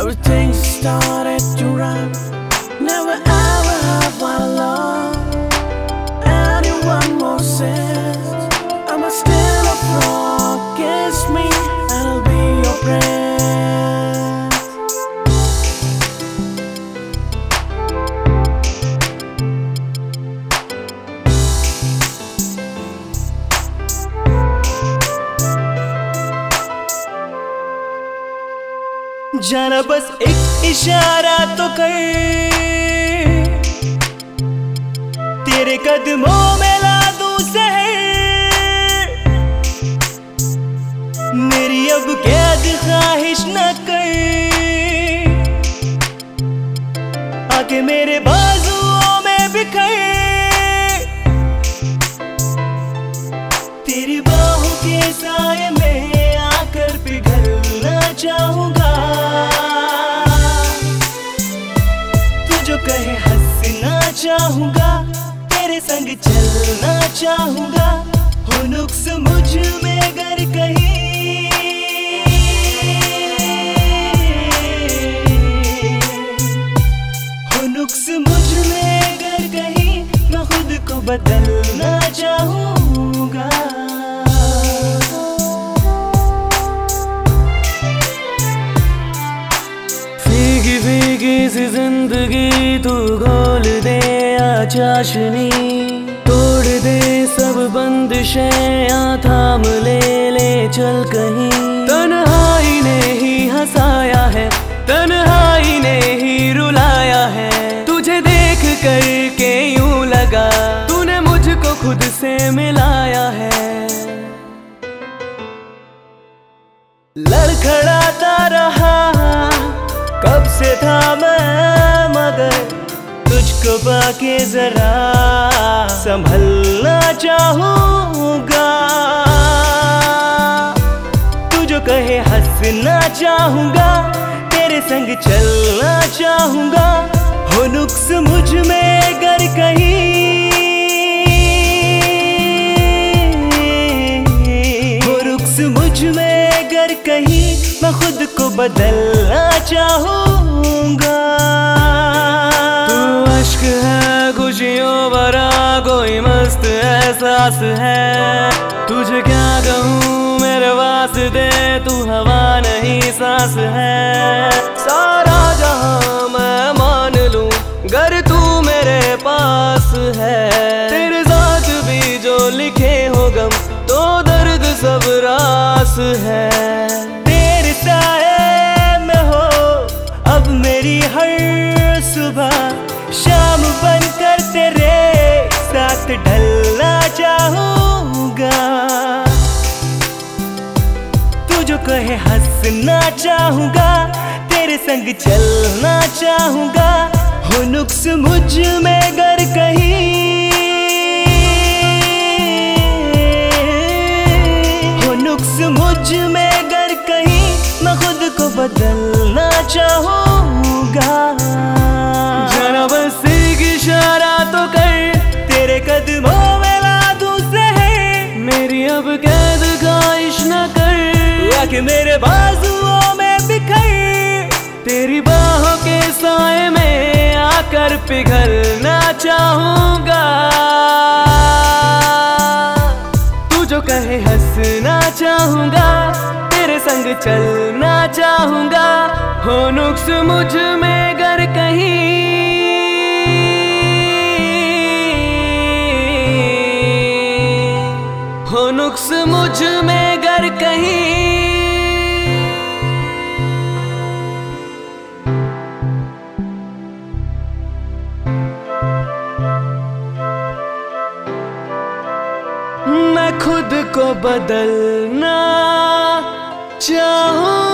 Everything started to run. Never ever have I loved anyone more since. I'm still a frog, kiss me and I'll be your friend. जाना बस एक इशारा तो कर, तेरे कदमों में ला दूं शहर। मेरी अब कैद ख्वाहिश न कर, आके मेरे बाजुओं में बिखर। तेरी बाहों के साए में आकर पिघलना चाहूंगा। जो कहे हंसना चाहूंगा, तेरे संग चलना चाहूंगा। हो नुक्स मुझ में अगर कहीं, हो नुक्स मुझ में अगर कहीं, मैं खुद को बदलना चाहूंगा। भीगी भीगी सी जिंदगी तू खोल दे आ चाशनी, तोड़ दे सब बंदिशें आ थाम ले चल कहीं। तन्हाई ने ही हंसाया है, तन्हाई ने ही रुलाया है। तुझे देख कर के यूं लगा तूने मुझको खुद से मिलाया है। लड़खड़ाता रहा कब से था मैं, मगर तुझको पाके जरा संभलना चाहूंगा। तू जो कहे हंसना चाहूंगा, तेरे संग चलना चाहूंगा। हो नुक्स मुझ में अगर कहीं, हो नुक्स मुझ में अगर कहीं, मैं खुद को बदलना चाहूंगा। तू अश्क है खुशियों भरा कोई मस्त एहसास है। तुझे क्या कहूँ मेरे वास्ते तू हवा नहीं सांस है। सारा जहां मैं मान लूं गर तू मेरे पास है। तेरे साथ भी जो लिखे हो गम तो दर्द सब रास है। तेरे साए में हो अब मेरी हर सुबह, शाम बनकर तेरे साथ ढलना चाहूंगा। तू जो कहे हंसना चाहूंगा, तेरे संग चलना चाहूंगा। हो नुक्स मुझ में अगर कहीं, हो नुक्स मुझ में अगर कहीं, मैं खुद को बदलना चाहूंगा। जरा बस एक इशारा तो कर, तेरे कदमों में ला दूं शहर। मेरी अब कैद ख्वाहिश न कर, आके मेरे बाजुओं में बिखर। तेरी बाहों के साए में आकर पिघलना चाहूंगा। तू जो कहे हंसना चाहूंगा, तेरे संग चलना चाहूंगा। हो नुक्स मुझ में गर कहीं, हो नुक्स मुझ में गर कहीं। मैं खुद को बदलना चाहूं।